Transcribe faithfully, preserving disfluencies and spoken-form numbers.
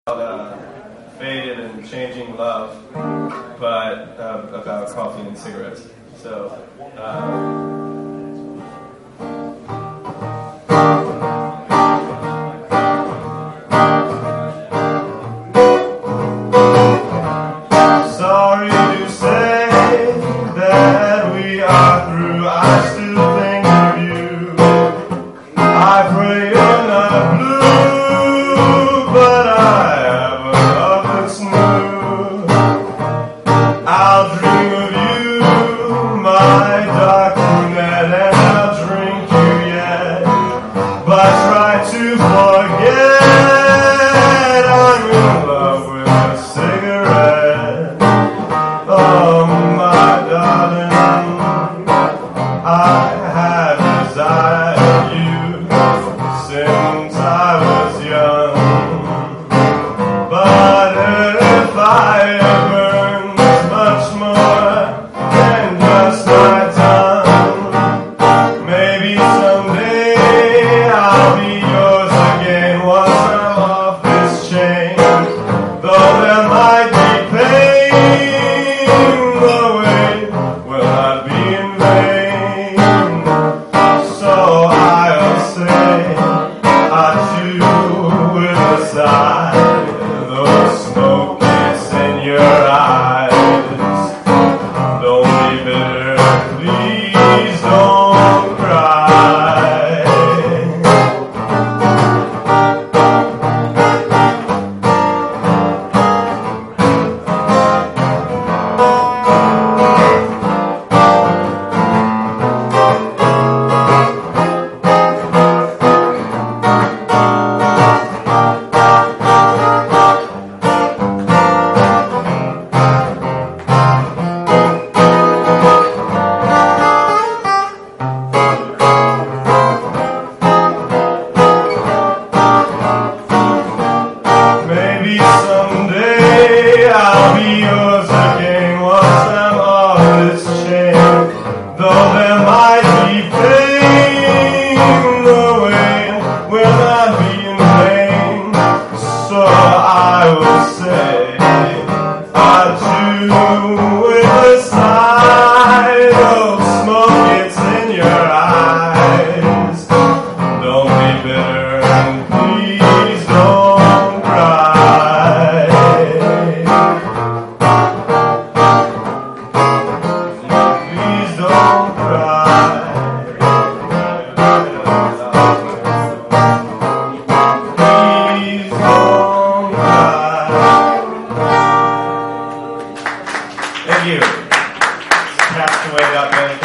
uh, Faded and Changing Love, but uh, about coffee and cigarettes. So, uh, sorry to say that we are through. I still think of you. I pray you're not blue, but I have a love that's new. I'll dream of you, my dark brunette, and I'll drink you yet, but try to forget I'm in love with a cigarette. Oh, my darling, I have desired you since I was young, but if I burn much more than just my tongue, maybe someday I'll be yours again once I'm off this chain. Though there might be pain, the wait will not be in vain. So I'll say adieu with a sigh, though smoke is in your eyes. Don't be bitter, please don't cry. Maybe someday I'll be yours again once I'm off this chain. Though there might be pain, the wait will not be in vain. So I will say adieu with a sigh, though smoke gets in your eyes. Don't be bitter and please don't cry. Please don't cry. Please don't cry. Thank you. Castaway dot net.